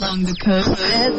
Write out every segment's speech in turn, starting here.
along the coast.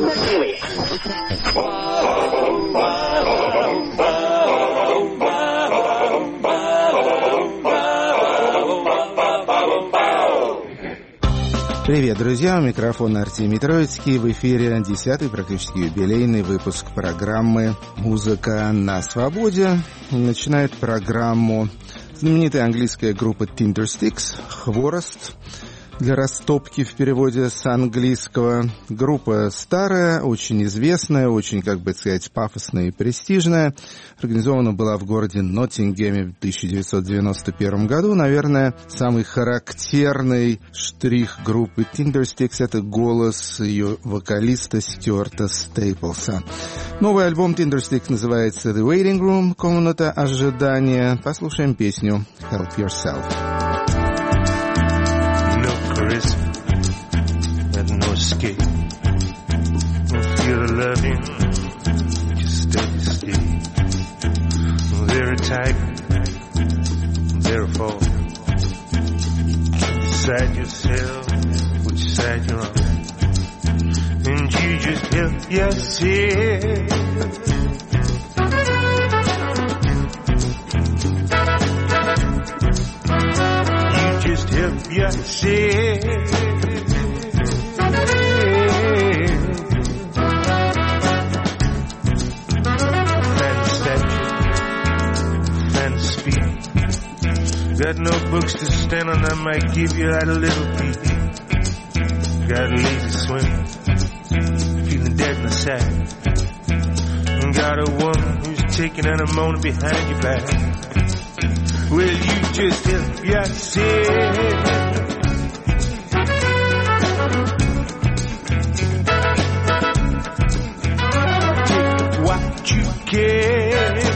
Привет, друзья! У микрофона Артемий Троицкий. В эфире 10-й, практически юбилейный выпуск программы «Музыка на свободе». Начинает программу знаменитая английская группа Tindersticks «Хворост». Для растопки в переводе с английского. Группа старая, очень известная, очень, как бы сказать, пафосная и престижная. Организована была в городе Ноттингеме в 1991 году. Наверное, самый характерный штрих группы Tindersticks — это голос ее вокалиста Стюарта Стейплса. Новый альбом Tindersticks называется The Waiting Room, комната ожидания. Послушаем песню Help Yourself. But no escape. Don't feel the loving, just steady state. Very tight, very full. Decide yourself which side you're on, and you just help yourself. You just help yourself. Got no books to stand on, I might give you out a little beat. Got a lazy swing, feeling dead inside. Got a woman who's taking out a moan behind your back. Well, you just help yourself. Take what you can.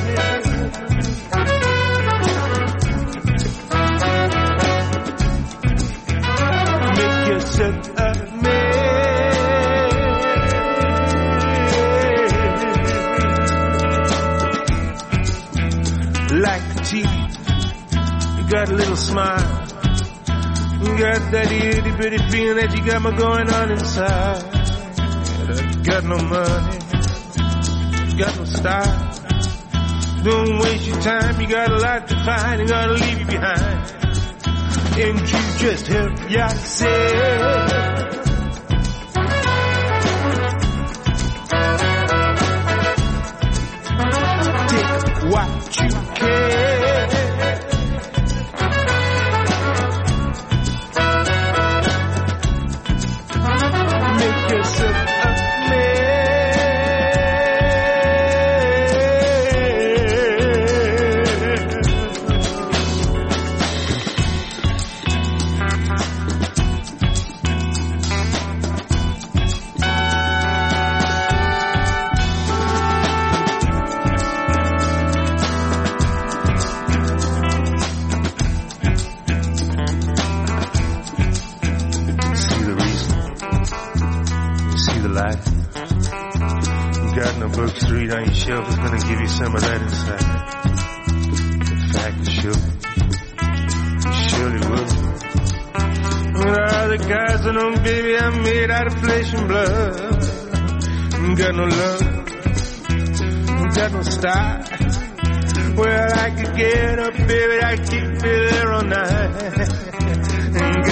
Got a little smile, you got that itty bitty feeling that you got me going on inside. You got no money, you got no style. Don't waste your time, you got a lot to find, you gotta leave you behind. And you just help yourself. Take what you can. Read on your shelf is gonna give you some of that inside. In fact, it surely will. When all the guys that know, baby, I'm made out of flesh and blood. Got no love, got no style. Well, I could get up, baby, I keep me there all night. Ain't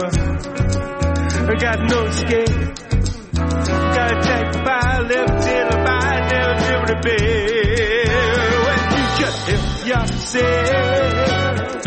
got no escape. Got a jack by left in a by never to be. When you just help yourself.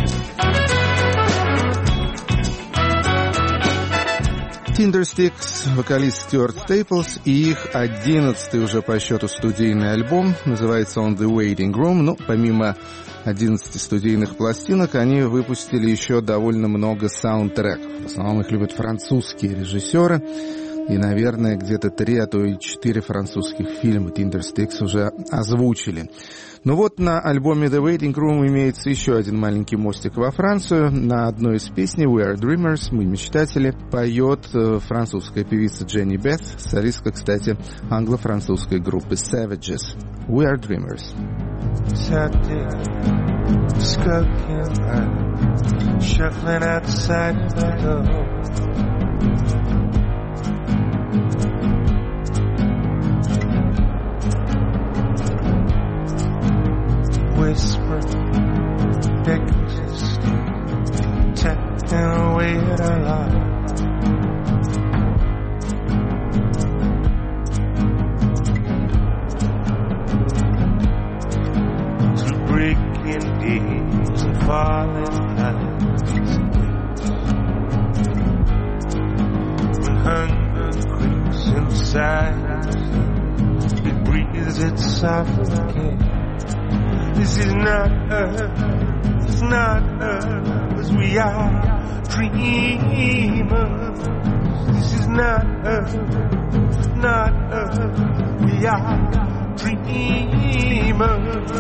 Tindersticks, вокалист Стюарт Стейплс и их 11-й уже по счету студийный альбом. Называется он The Waiting Room. Ну, помимо 11 студийных пластинок, они выпустили еще довольно много саундтреков. В основном их любят французские режиссеры. И, наверное, где-то 3, а то и 4 французских фильма Tindersticks уже озвучили. Ну вот на альбоме The Waiting Room имеется еще один маленький мостик во Францию. На одной из песней We Are Dreamers, мы мечтатели, поет французская певица Дженни Бет, солистка, кстати, англо-французской группы Savages. We Are Dreamers. Shuffling outside the door. suffering, that consists in tapping away at our lives. Through breaking days and falling nights, when hunger creeps inside, it breathes its suffocation. This is not us, it's not us, we are dreamers. This is not us, we are dreamers.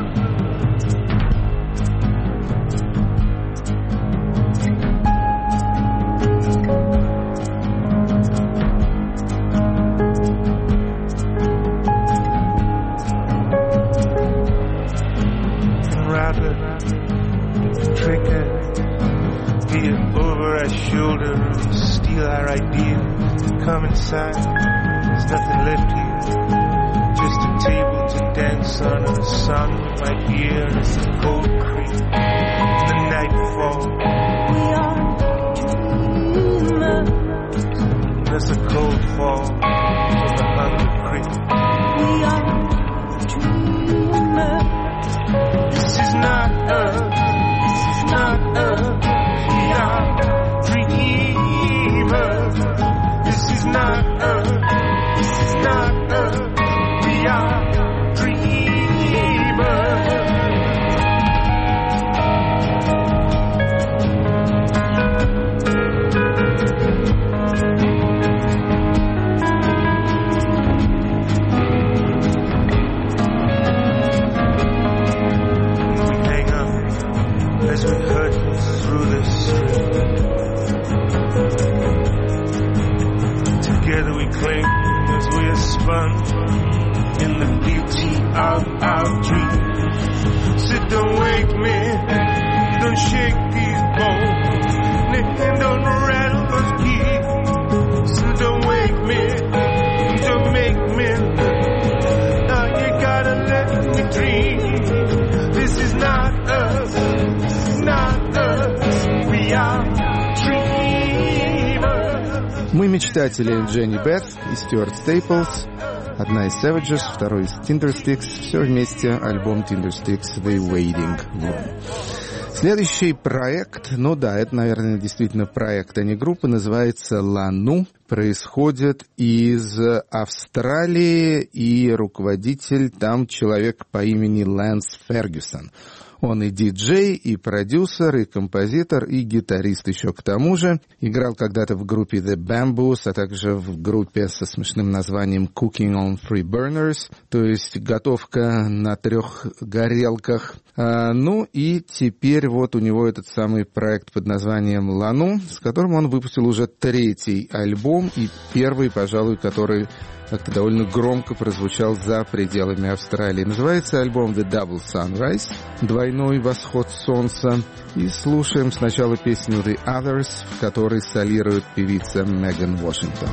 Shoulder and steal our ideas. Come inside, there's nothing left here, just a table to dance on and a song in my ear. And it's a cold creep in the nightfall. We are dreamers. There's a cold fall from the hunger creep. We are dreamers. This is not us. This is not us. We are dreamers. This is not us. This is not us. We are dreamers. We hang on as we hurt through the street. Together we cling as we are spun in the beauty of our dreams. So don't wake me, don't shake these bones, and don't rattle those keys. So don't wake me, don't make me. Now you gotta let me dream. This is not us, not us. We are dreamers. Мы мечтатели Дженни Бет и Стюарт Стейплс, одна из Savages, второй из Tindersticks, все вместе альбом Tindersticks The Waiting Room. Следующий проект, ну да, это, наверное, действительно проект, а не группа, называется «Лану», происходит из Австралии, и руководитель там человек по имени Лэнс Фергюсон. Он и диджей, и продюсер, и композитор, и гитарист еще к тому же. Играл когда-то в группе The Bamboos, а также в группе со смешным названием Cooking on Three Burners, то есть готовка на 3 горелках. Ну и теперь вот у него этот самый проект под названием «Лану», с которым он выпустил уже 3-й альбом и первый, пожалуй, который как-то довольно громко прозвучал за пределами Австралии. Называется альбом «The Double Sunrise», «Двойной восход солнца». И слушаем сначала песню «The Others», в которой солирует певица Меган Вашингтон.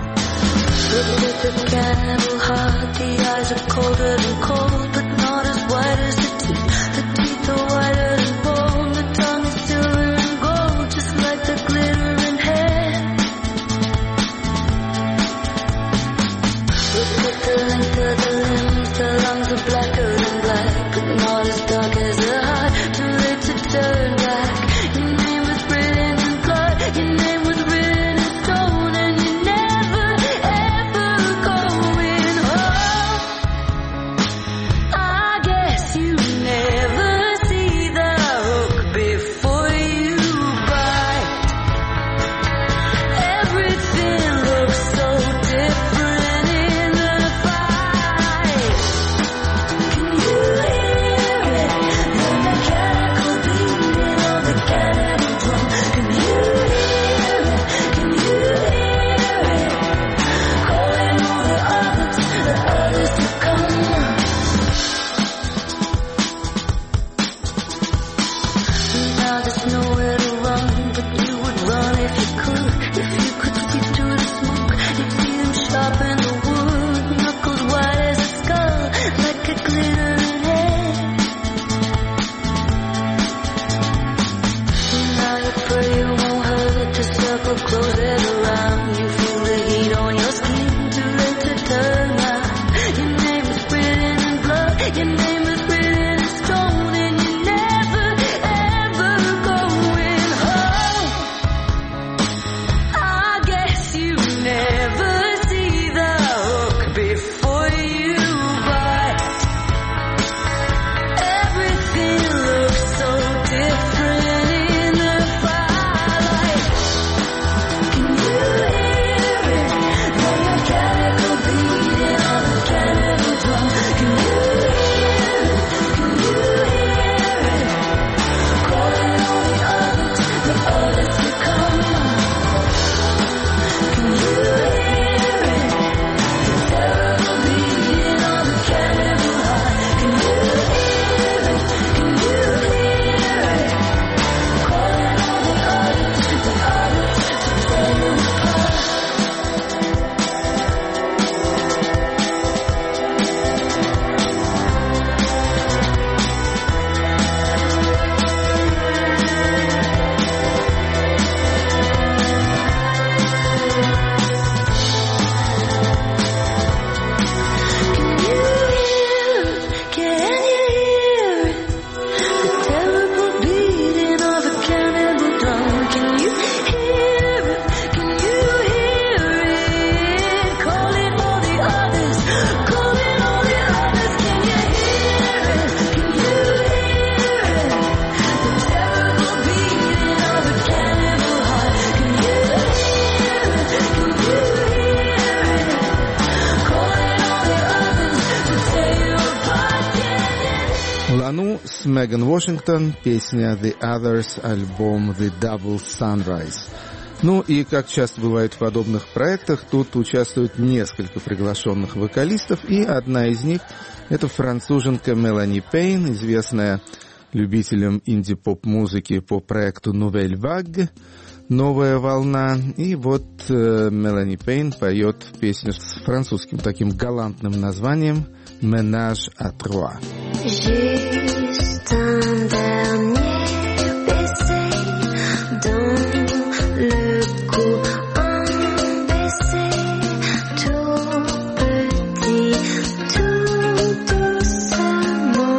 Джонс, Меган Вашингтон, песня The Others, альбом The Double Sunrise. Ну и, как часто бывает в подобных проектах, тут участвуют несколько приглашенных вокалистов, и одна из них — это француженка Мелани Пейн, известная любителям инди-поп-музыки по проекту Nouvelle Vague, «Новая волна». И вот Мелани Пейн поет песню с французским таким галантным названием «Ménage à trois». Juste un dernier baiser dans le cou, un baiser tout petit, tout doucement.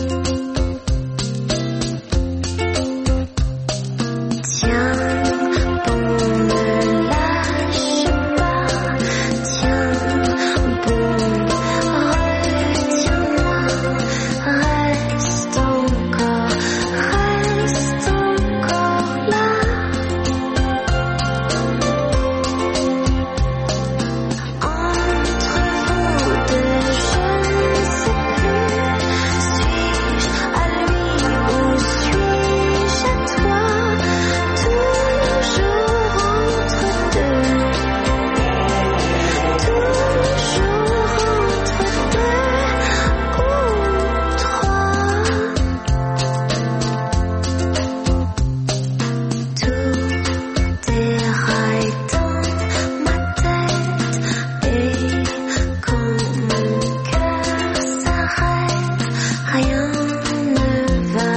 Tiens, bon, ne lâche pas, tiens, bon, retiens-moi, reste encore là. Entre vous deux, je ne sais plus, suis-je à lui ou suis-je à toi? Toujours entre deux, toujours entre deux ou trois. Tout déraille dans ma tête, et quand mon cœur s'arrête, rien ne va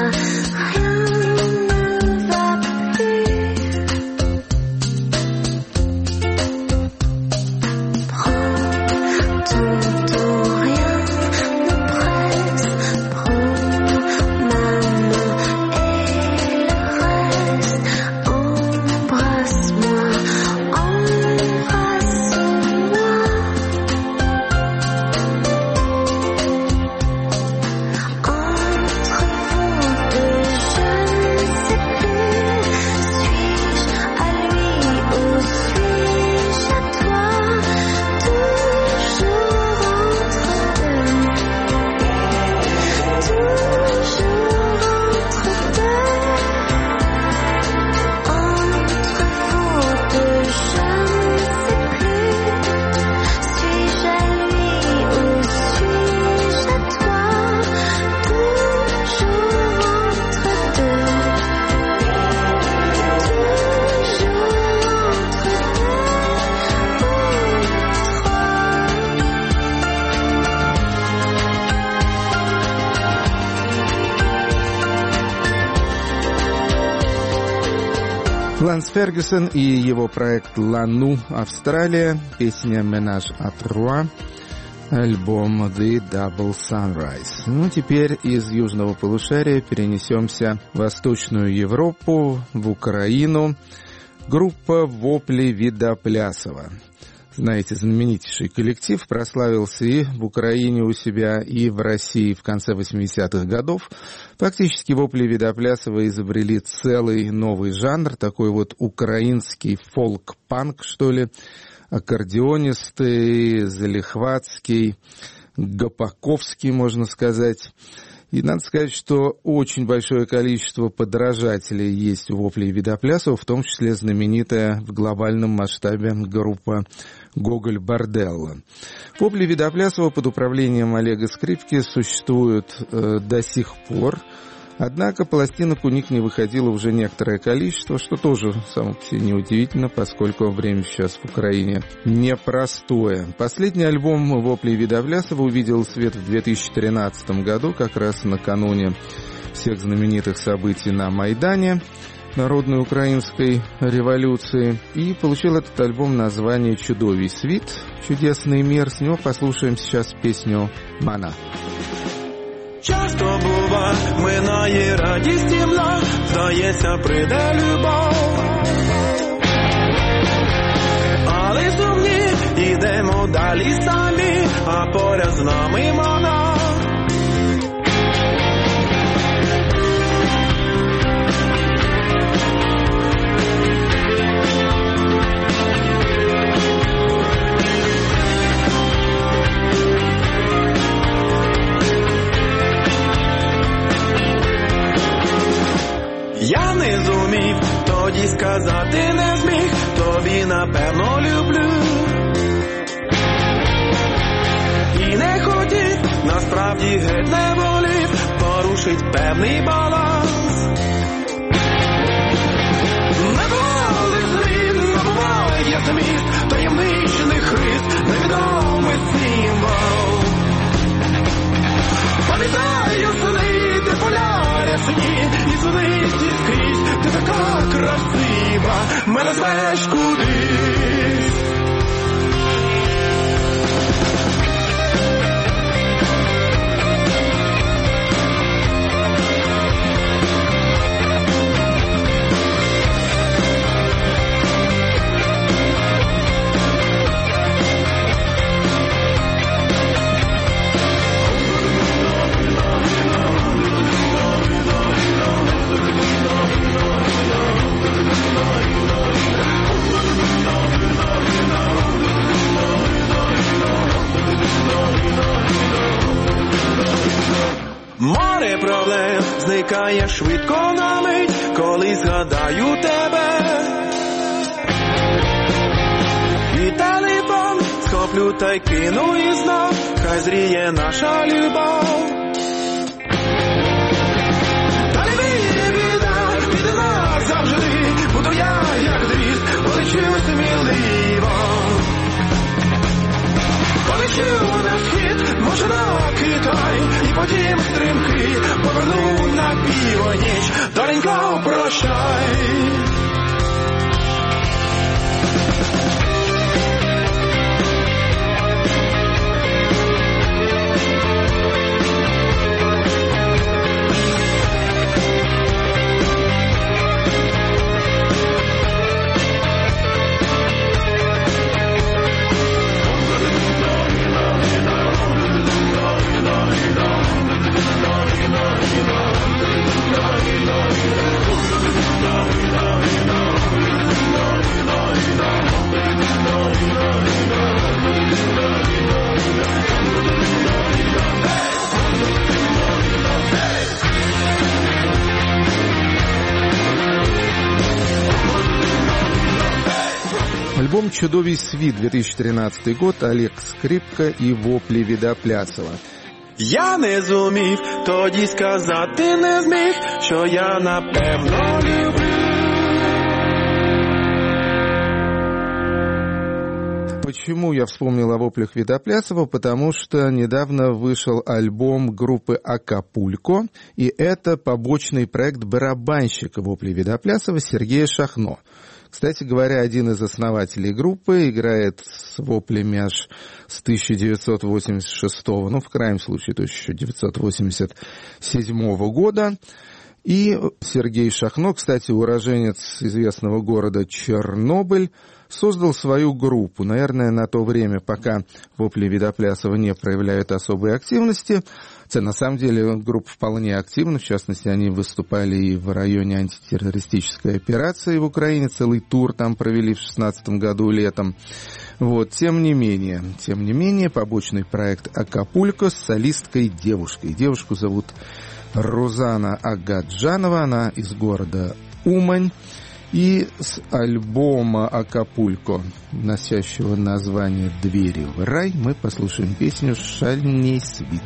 plus. Prends ton temps, rien ne presse, prends ma main et le reste, embrasse-moi, embrasse-moi. Entre vous deux, je ne sais plus, suis-je à lui ou suis-je à toi? Toujours entre deux, toujours entre deux. Entre vous deux, je ne sais plus, suis-je à lui ou suis-je à toi? Toujours entre deux, toujours entre Ланс Фергюсон и его проект «Лану», Австралия, песня «Ménage à trois», альбом «The Double Sunrise». Ну, теперь из южного полушария перенесемся в Восточную Европу, в Украину. Группа «Вопли Видоплясова». Знаете, знаменитейший коллектив прославился и в Украине у себя, и в России в конце 80-х годов. Фактически «Вопли Видоплясова» изобрели целый новый жанр, такой вот украинский фолк-панк, что ли, аккордеонисты, Залихватский, Гопаковский, можно сказать. И надо сказать, что очень большое количество подражателей есть у «Воплей Видоплясова», в том числе знаменитая в глобальном масштабе группа «Гоголь Борделло». «Вопли Видоплясова» под управлением Олега Скрипки существуют до сих пор. Однако пластинок у них не выходило уже некоторое количество, что тоже само по себе неудивительно, поскольку время сейчас в Украине непростое. Последний альбом «Воплей Видоплясова» увидел свет в 2013 году, как раз накануне всех знаменитых событий на Майдане, народной украинской революции, и получил этот альбом название «Чудовий світ», «Чудесный мир». С него послушаем сейчас песню «Мана». Часто бува, минає радість темна, здається, прийде любов. Але сумні, йдемо далі самі, а поряд з нами вона. тоді сказати не зміг, тобі напевно люблю. І не хотів, насправді геть не волів, порушить певний баланс. Не бували зріз, не буває я зміст таємничних рис, невідомий символ. Пам'ятаю сни, ти поля рясні, і сунисті скрізь, ти така красива, мене звеш кудись. Море проблем зникає швидко на мить, коли згадаю тебе. І телефон схоплю та й кину і знов, хай зріє наша любов. Та не біда, піде назавжди, буду я як дріт, полечу сміливо. Полечу на схід, може на Китай, і потім стрімки поверну на північ. Доленько, прощай. Альбом «Чудовий світ», 2013 год, Олег Скрипка і воплі Відопляцова. Я не зумів тоді сказати не зміг, що я напевно люблю. Почему я вспомнил о воплях Видопляцова? Потому что недавно вышел альбом группы «Акапулько», и это побочный проект барабанщика воплей Видопляцова Сергея Шахно. Кстати говоря, один из основателей группы играет с воплями аж с 1986, ну, в крайнем случае, то есть еще 1987 года. И Сергей Шахно, кстати, уроженец известного города Чернобыль, создал свою группу. Наверное, на то время, пока вопли Видопляцова не проявляют особой активности. На самом деле группа вполне активна. В частности, они выступали и в районе антитеррористической операции в Украине. Целый тур там провели в 2016 году летом. Вот. Тем не менее, побочный проект «Акапулько» с солисткой девушкой. Девушку зовут Рузана Агаджанова. Она из города Умань. И с альбома «Акапулько», носящего название «Двери в рай», мы послушаем песню «Шальний світ».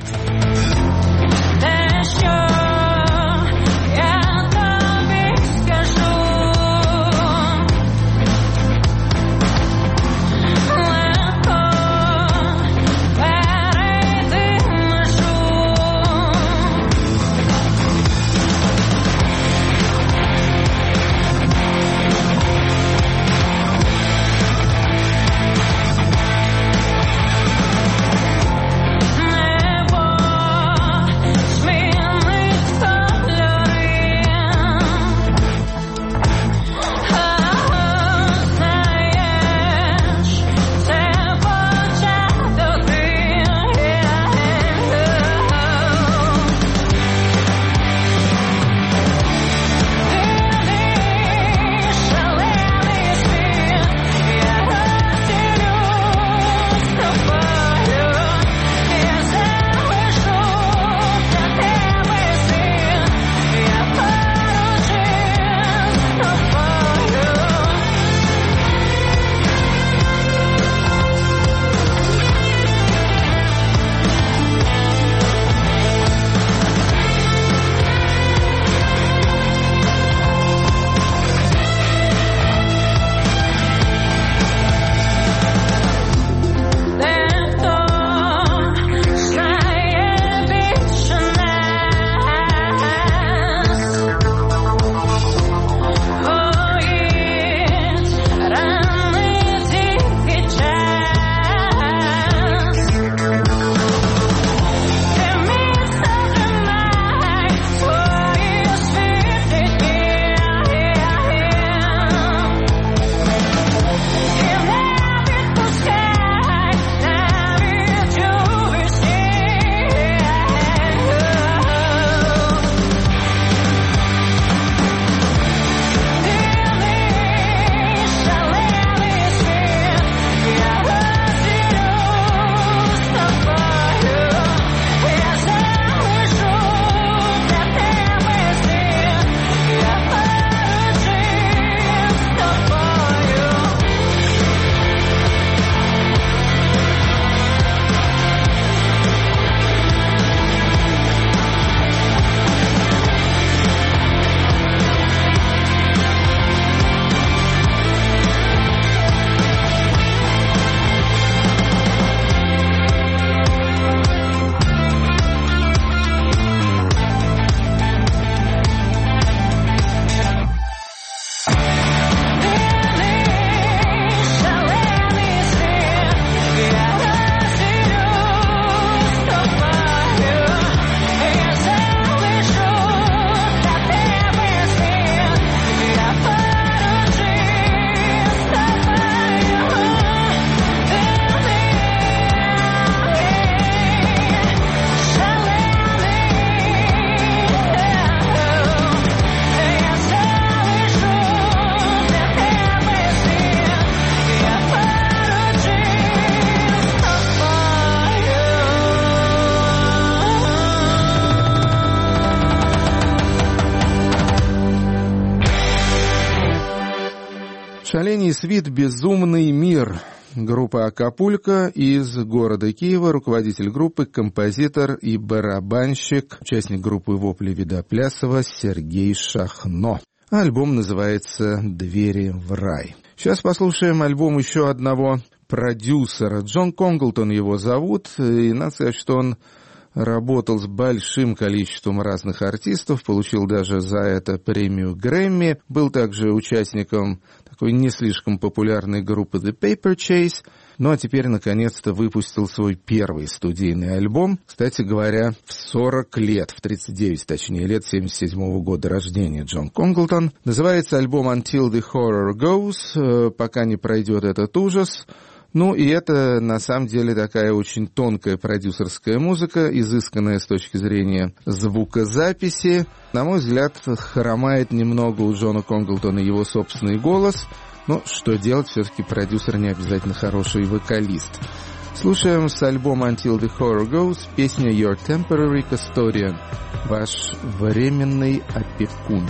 Шаление свит «Безумный мир». Группа «Акапулько» из города Киева, руководитель группы, композитор и барабанщик, участник группы «Вопли Видоплясова» Сергей Шахно. Альбом называется «Двери в рай». Сейчас послушаем альбом еще одного продюсера. Джон Конглтон его зовут, и надо сказать, что он работал с большим количеством разных артистов, получил даже за это премию Грэмми, был также участником такой не слишком популярной группы The Paper Chase, ну а теперь наконец-то выпустил свой первый студийный альбом, кстати говоря, в 40 лет, в 39 точнее лет, 77-го года рождения Джон Конглтон. Называется альбом Until the Horror Goes, пока не пройдет этот ужас. Ну, и это, на самом деле, такая очень тонкая продюсерская музыка, изысканная с точки зрения звукозаписи. На мой взгляд, хромает немного у Джона Конглтона его собственный голос, но что делать, все-таки продюсер не обязательно хороший вокалист. Слушаем с альбома Until the Horror Goes песню Your Temporary Custodian, ваш временный опекун.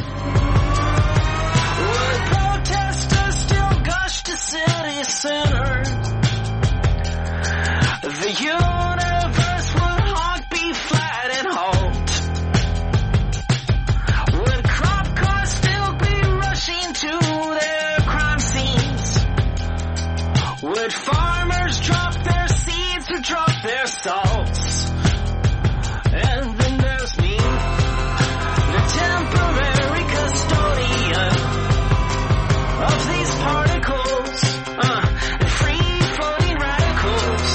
The universe would honk, be flat and halt. Would cop cars still be rushing to their crime scenes? Would farmers drop their seeds or drop their salts? And then there's me, the temporary custodian of these particles, free-floating radicals.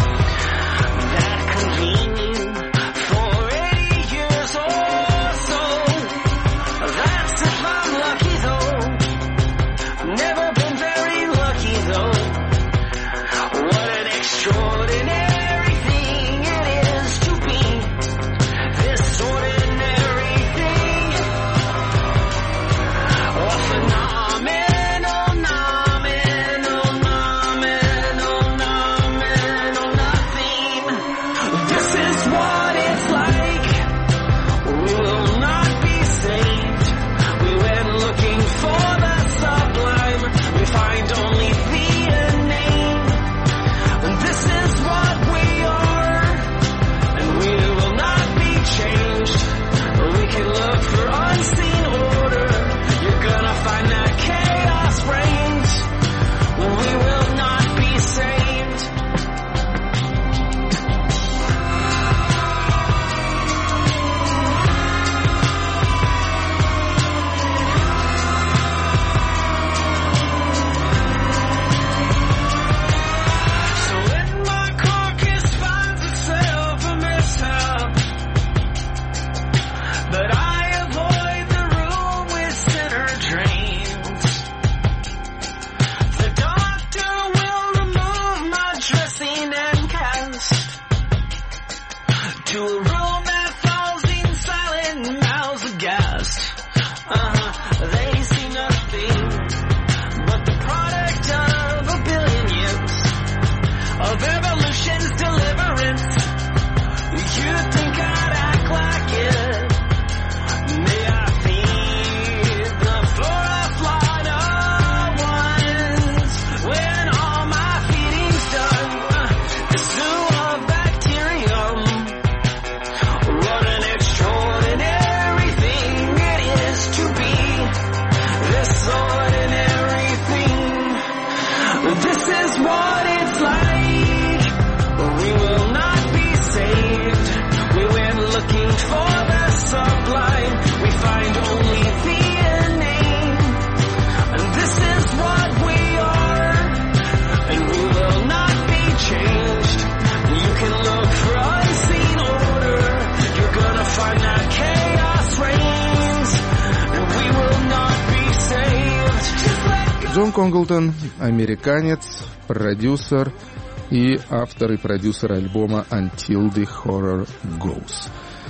Джон Конглтон, американец, продюсер и автор и продюсер альбома Until the Horror Goes.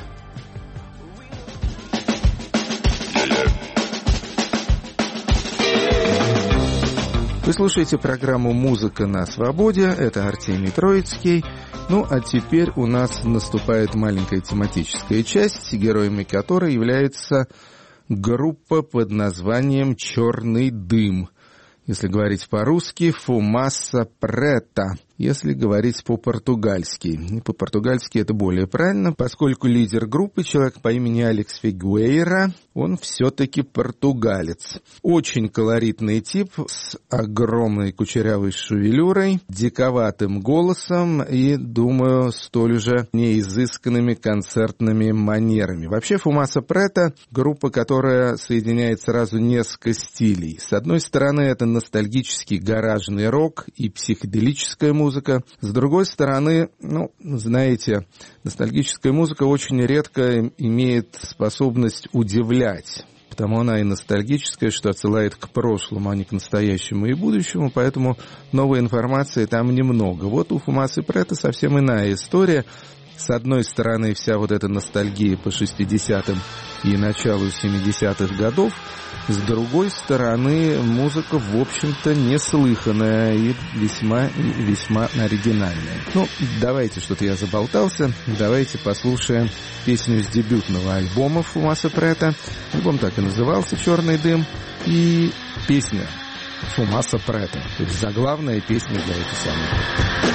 Вы слушаете программу «Музыка на свободе». Это Артемий Троицкий. Ну, а теперь у нас наступает маленькая тематическая часть, героями которой является группа под названием «Черный дым». Если говорить по-русски, «фумаса прета». Если говорить по-португальски. И по-португальски это более правильно, поскольку лидер группы, человек по имени Алекс Фигуэйра, он все-таки португалец. Очень колоритный тип с огромной кучерявой шевелюрой, диковатым голосом и, думаю, столь же неизысканными концертными манерами. Вообще, «Фумаса прета» — группа, которая соединяет сразу несколько стилей. С одной стороны, это ностальгический гаражный рок и психоделическая музыка. С другой стороны, знаете, ностальгическая музыка очень редко имеет способность удивлять, потому она и ностальгическая, что отсылает к прошлому, а не к настоящему и будущему, поэтому новой информации там немного. Вот у «Фумасы прета» совсем иная история. С одной стороны, вся вот эта ностальгия по 60-м и началу 70-х годов, с другой стороны, музыка, в общем-то, неслыханная и весьма оригинальная. Давайте, что-то я заболтался, давайте послушаем песню с дебютного альбома «Фумаса прета». Альбом так и назывался «Черный дым», и песня «Фумаса прета», то есть заглавная песня для этой самой.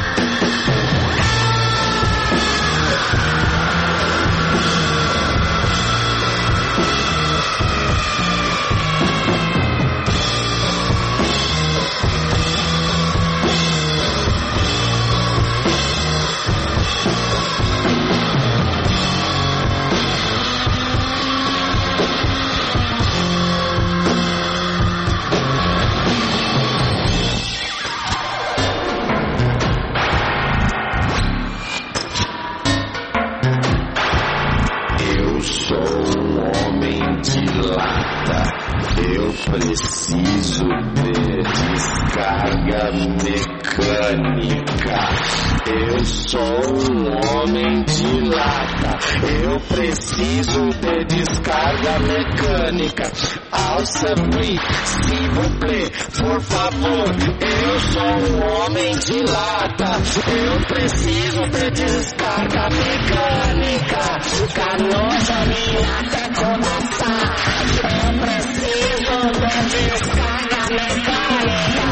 Preciso de descarga mecânica. Eu sou homem de lata. Eu preciso de descarga mecânica. Alça free, s'il vous plaît, por favor. Eu sou homem de lata. Eu preciso de descarga mecânica. Canoja minha até começar. Eu preciso de descarga mecânica.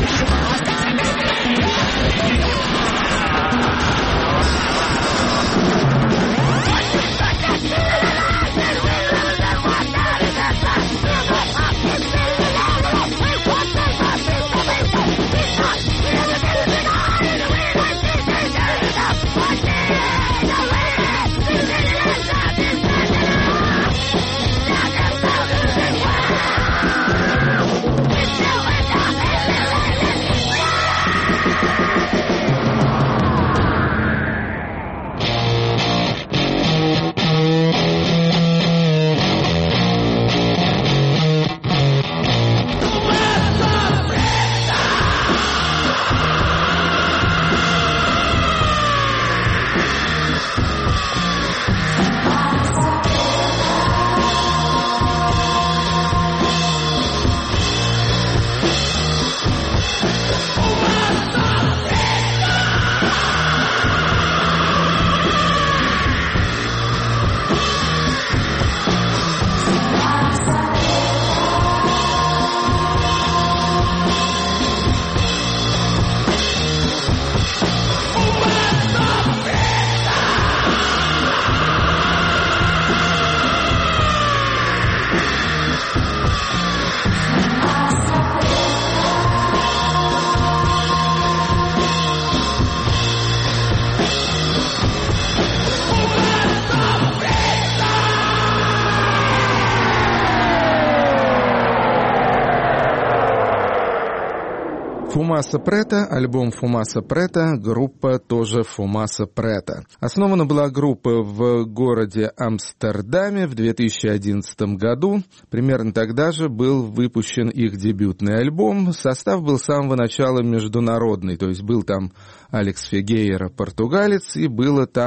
«Фумаса прета», альбом «Фумаса прета», группа тоже «Фумаса прета». Основана была группа в городе Амстердаме в 2011 году. Примерно тогда же был выпущен их дебютный альбом. Состав был с самого начала международный, то есть был там Алекс Фигуэйра, португалец, и было там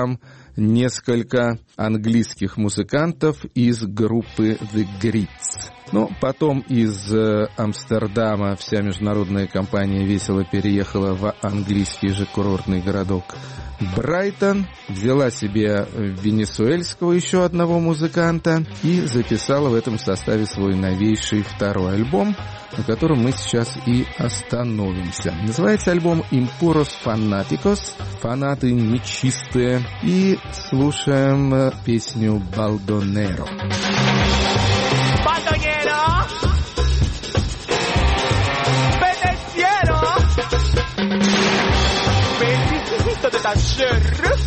несколько английских музыкантов из группы The Grits. Но потом из Амстердама вся международная компания весело переехала в английский же курортный городок Брайтон, взяла себе венесуэльского еще одного музыканта и записала в этом составе свой новейший второй альбом, на котором мы сейчас и остановимся. Называется альбом «Impuros Fanáticos», «Фанаты нечистые», и слушаем песню «Baldoneро». De taller.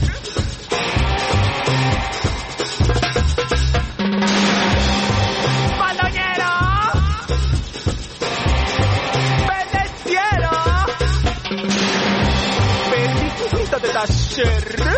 Baldoñero, pendenciero, pedicito de taller.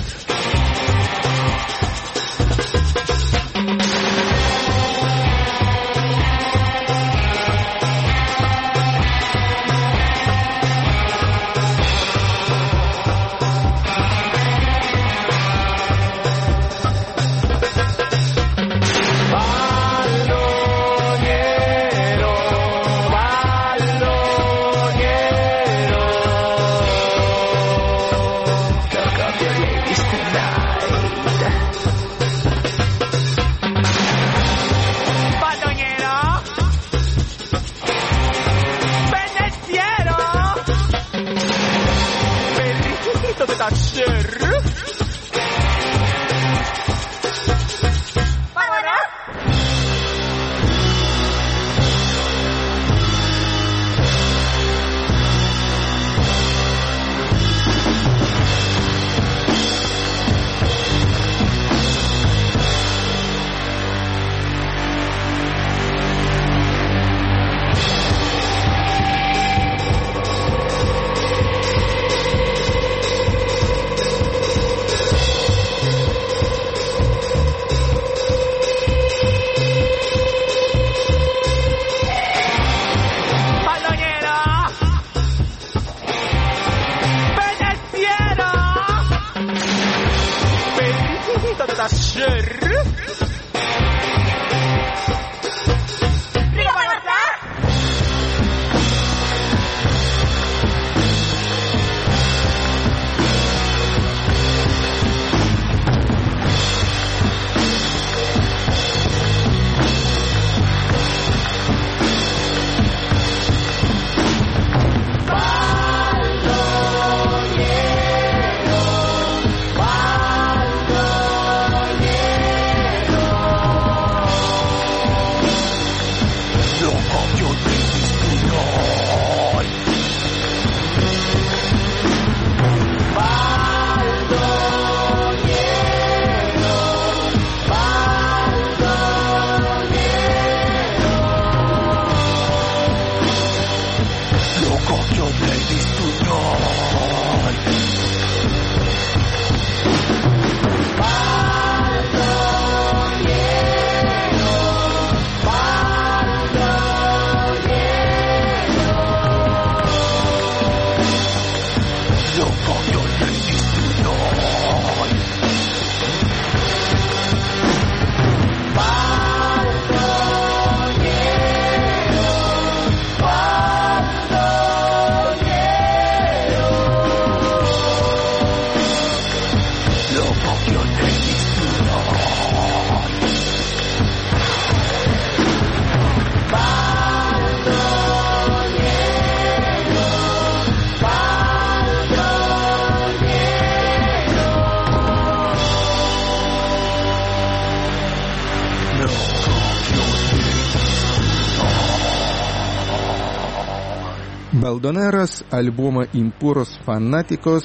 Baldoneро с альбома «Impuros Fanáticos»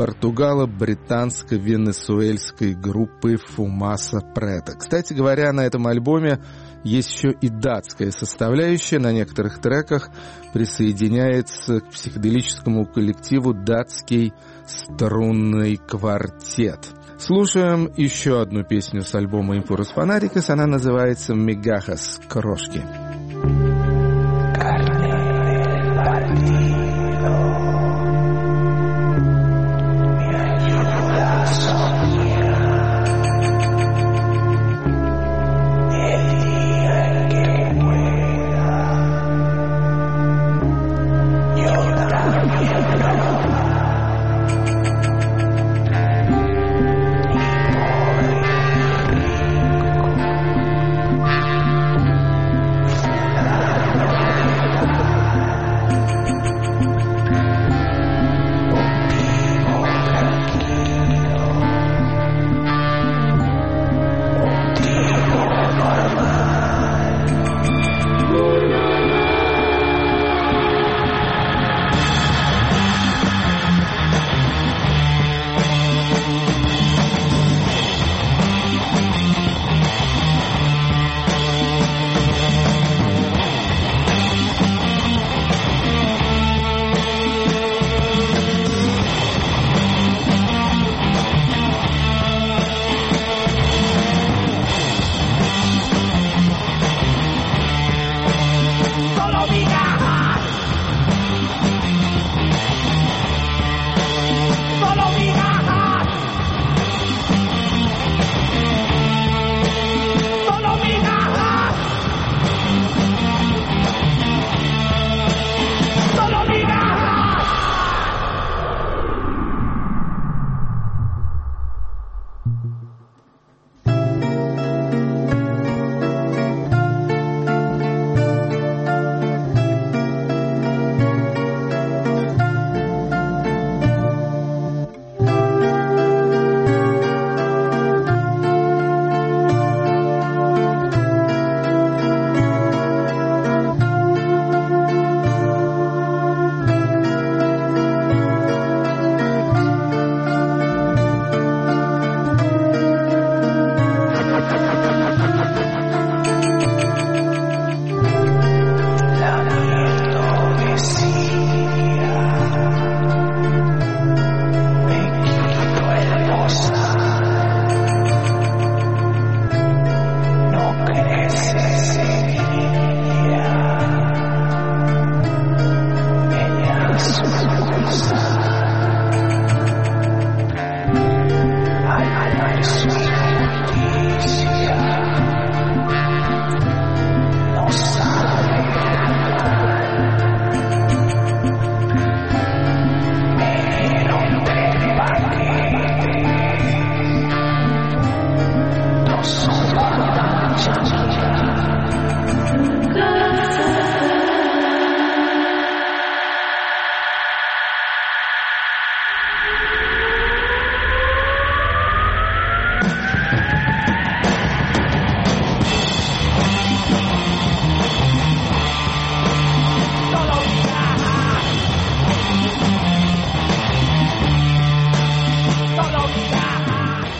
португало-британско-венесуэльской группы Fumaça Preta. Кстати говоря, на этом альбоме есть еще и датская составляющая. На некоторых треках присоединяется к психоделическому коллективу датский струнный квартет. Слушаем еще одну песню с альбома «Impuros Fanáticos». Она называется «Migajas крошки». Me ayudas a soñar.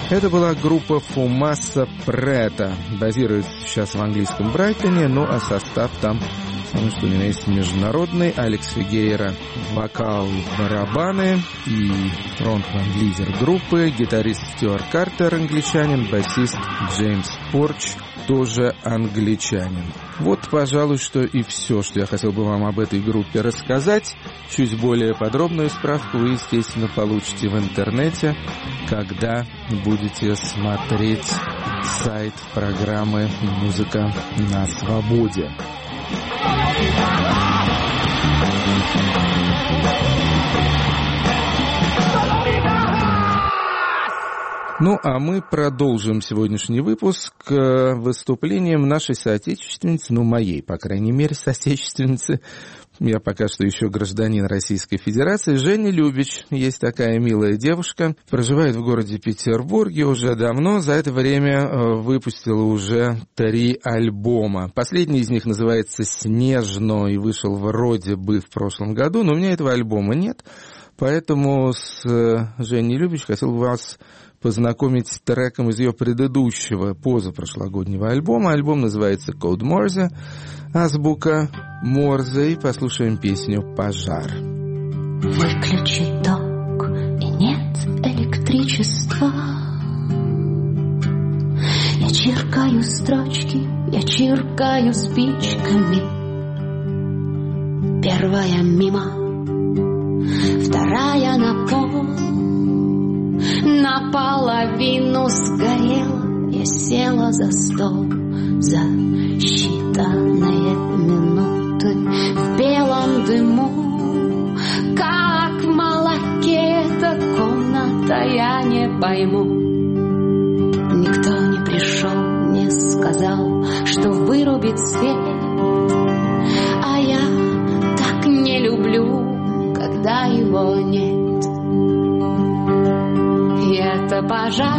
Это была группа Фумаса Прета. Базируется сейчас в английском Брайтоне, ну а состав там, самое что ни на есть, международный. Алекс Фигейра — вокал, барабаны и фронтмен-лидер группы, гитарист Стюарт Картер — англичанин, басист Джеймс Порч — тоже англичанин. Вот, пожалуй, что и все, что я хотел бы вам об этой группе рассказать. Чуть более подробную справку вы, естественно, получите в интернете, когда будете смотреть сайт программы «Музыка на свободе». Ну, а мы продолжим сегодняшний выпуск выступлением нашей соотечественницы, ну, моей, по крайней мере, соотечественницы. Я пока что еще гражданин Российской Федерации. Женя Любич, есть такая милая девушка, проживает в городе Петербурге уже давно. За это время выпустила уже 3 альбома. Последний из них называется «Снежно» и вышел вроде бы в прошлом году, но у меня этого альбома нет. Поэтому с Женей Любич хотел бы вас познакомить с треком из ее предыдущего, позапрошлогоднего альбома. Альбом называется «Код Морзе», азбука Морзе, и послушаем песню «Пожар». Выключи ток, и нет электричества. Я чиркаю строчки, я чиркаю спичками. Первая мимо, вторая на пол. Наполовину сгорела, я села за стол. За считанные минуты в белом дыму, как в молоке эта комната, я не пойму. Никто не пришел, не сказал, что вырубит свет. А я так не люблю, когда его нет. И это пожар,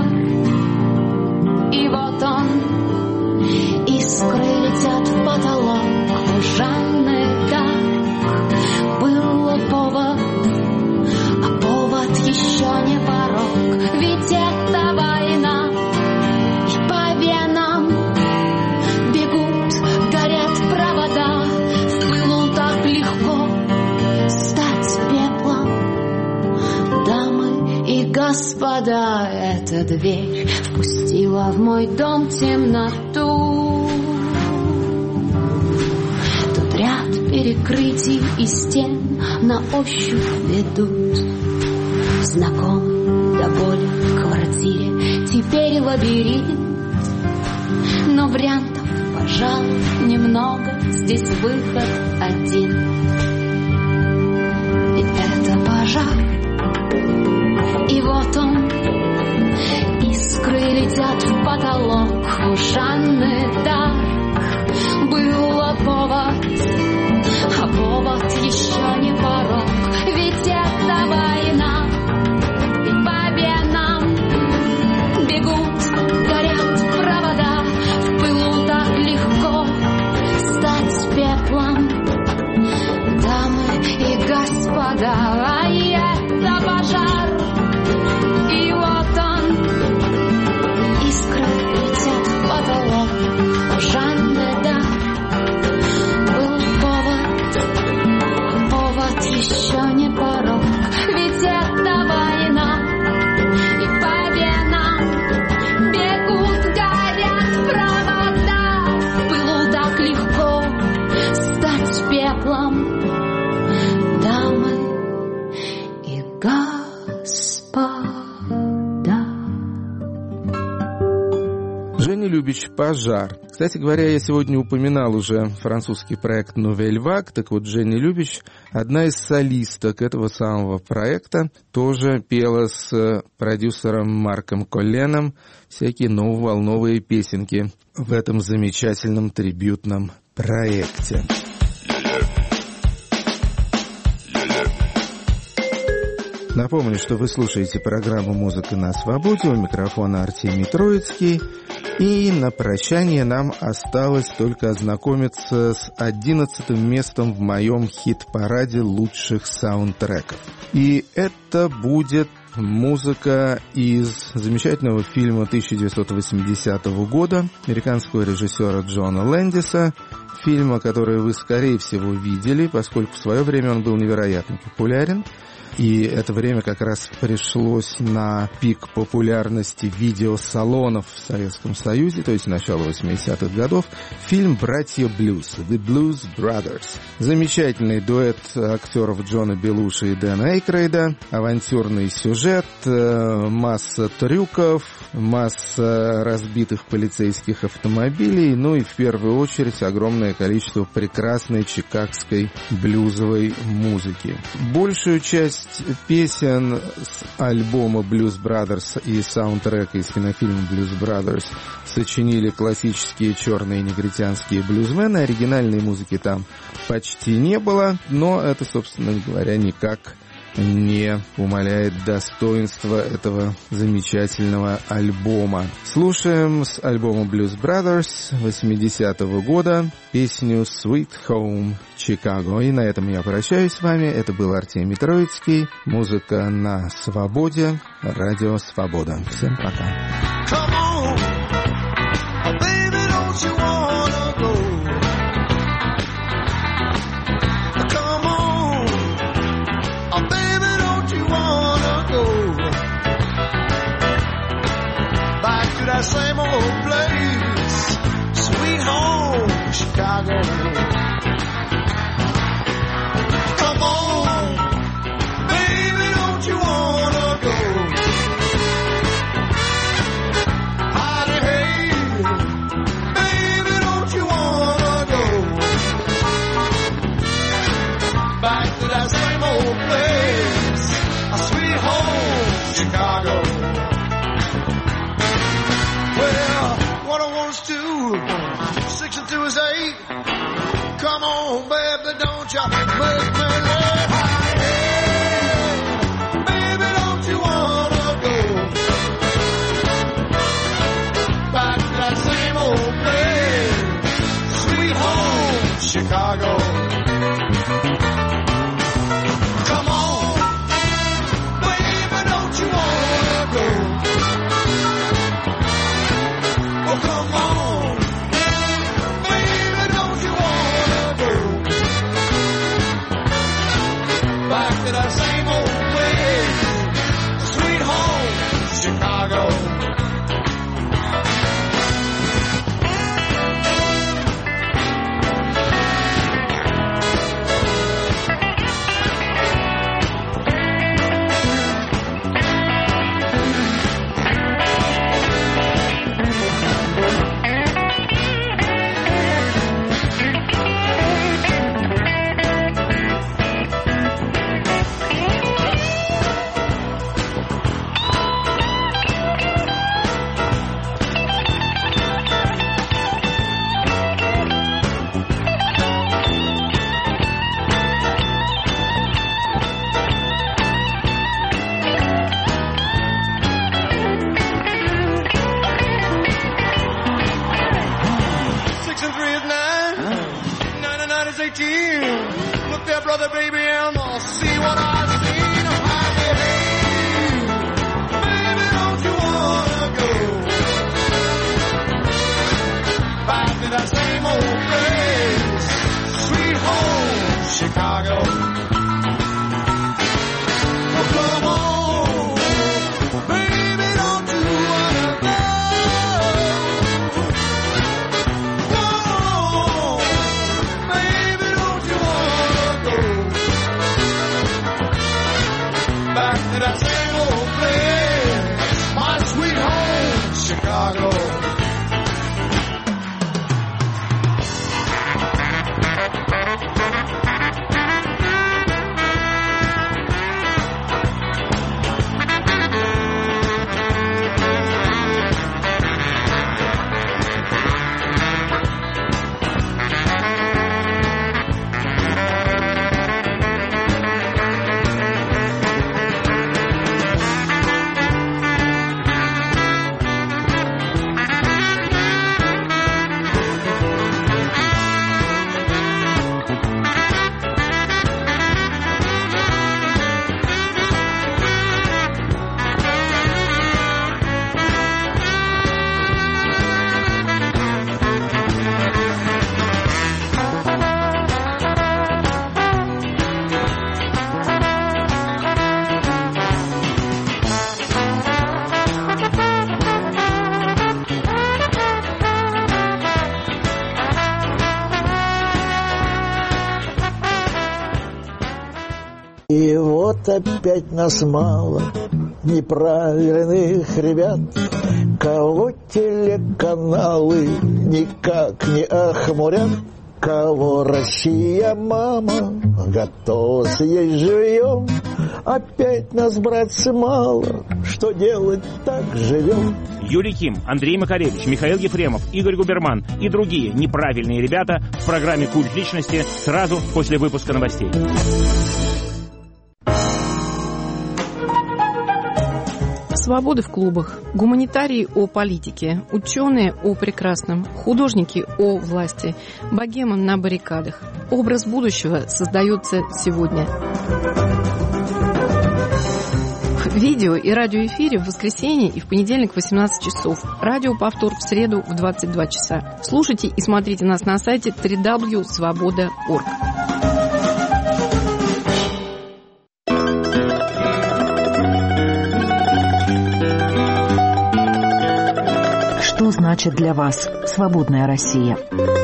и вот он. Искры летят в потолок, у Жанны так было повод, а повод еще не порог. Ведь это война, и по венам бегут, горят провода. В пылу так легко стать пеплом. Дамы и господа, эта дверь впустила в мой дом темноту. Тут ряд перекрытий и стен на ощупь ведут. Знакомый до боли в квартире теперь лабиринт. Но вариантов, пожалуй, немного, здесь выход один. И это пожар, и вот он. Искры летят в потолок, у Жанны так было повод, а повод еще не порог. Ведь это война, и по венам бегут, горят провода. В пылу так легко стать пеплом. Дамы и господа, а это пожар. И вот он. Искры летят в потолок, у Жанны, да, был повод еще не порог. Ведь это война, и по венам бегут, горят провода. В пылу так легко стать пеплом. Дамы и господа. Женя Любич, «Пожар». Кстати говоря, я сегодня упоминал уже французский проект Nouvelle Vague. Так вот, Женя Любич, одна из солисток этого самого проекта, тоже пела с продюсером Марком Колленом всякие нововолновые песенки в этом замечательном трибютном проекте. Напомню, что вы слушаете программу «Музыка на свободе». У микрофона Артемий Троицкий. И на прощание нам осталось только ознакомиться с 11-м местом в моем хит-параде лучших саундтреков. И это будет музыка из замечательного фильма 1980 года американского режиссера Джона Лэндиса, фильма, который вы, скорее всего, видели, поскольку в свое время он был невероятно популярен. И это время как раз пришлось на пик популярности видеосалонов в Советском Союзе, то есть начало 80-х годов. Фильм «Братья Блюз», «The Blues Brothers». Замечательный дуэт актеров Джона Белуши и Дэна Эйкройда, авантюрный сюжет, масса трюков, масса разбитых полицейских автомобилей, ну и в первую очередь огромное количество прекрасной чикагской блюзовой музыки. Большую часть песен с альбома Blues Brothers и саундтрека из кинофильма Blues Brothers сочинили классические черные негритянские блюзмены. Оригинальной музыки там почти не было, но это, собственно говоря, никак не умаляет достоинства этого замечательного альбома. Слушаем с альбома Blues Brothers 80-го года песню Sweet Home Chicago. И на этом я прощаюсь с вами. Это был Артемий Троицкий. Музыка на свободе. Радио Свобода. Всем пока. Come on, baby, don't you wanna go? Come on, baby, don't you wanna go back to that same old place, sweet home, Chicago. Come on, baby, don't you wanna go? Chicago. Well, what I want to do, 6 and 2 is 8. Come on, baby, don't you make me laugh. Hey, baby, don't you wanna go back to that same old place, sweet home, Chicago. Come on. Look there, brother, baby, and I'll see what I've seen. Hey, baby, don't you wanna go back to that same old place, sweet home, Chicago? Oh, come on, baby, don't you wanna go? That same old place, my sweet home, Chicago. И вот опять нас мало, неправильных ребят, кого телеканалы никак не охмурят, кого Россия, мама, готова съесть живьем. Опять нас, братцы, мало, что делать, так живем. Юрий Ким, Андрей Макаревич, Михаил Ефремов, Игорь Губерман и другие неправильные ребята в программе «Культ личности» сразу после выпуска новостей. Свободы в клубах, гуманитарии о политике, ученые о прекрасном, художники о власти, богема на баррикадах. Образ будущего создается сегодня. Видео и радиоэфире в воскресенье и в понедельник в 18 часов. Радиоповтор в среду в 22 часа. Слушайте и смотрите нас на сайте www.svoboda.org. Что значит для вас свободная Россия?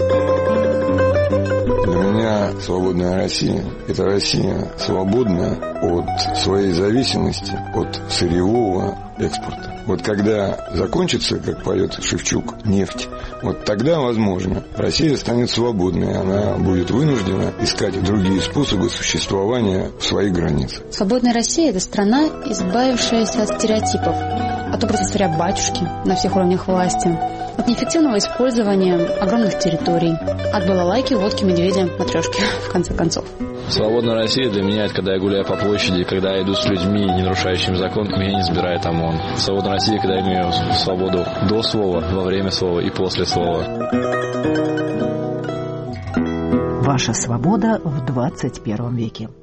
Для меня свободная Россия – это Россия свободная от своей зависимости от сырьевого экспорта. Вот когда закончится, как поет Шевчук, нефть, вот тогда, возможно, Россия станет свободной, она будет вынуждена искать другие способы существования в своих границах. Свободная Россия – это страна, избавившаяся от стереотипов, от образа царя батюшки на всех уровнях власти, от неэффективного использования огромных территорий, от балалайки, водки, медведя, матрешки, в конце концов. Свободная Россия для меня – это когда я гуляю по площади, когда я иду с людьми, не нарушающими закон, меня не забирает ОМОН. Свободная Россия, когда я имею свободу до слова, во время слова и после слова. Ваша свобода в 21 веке.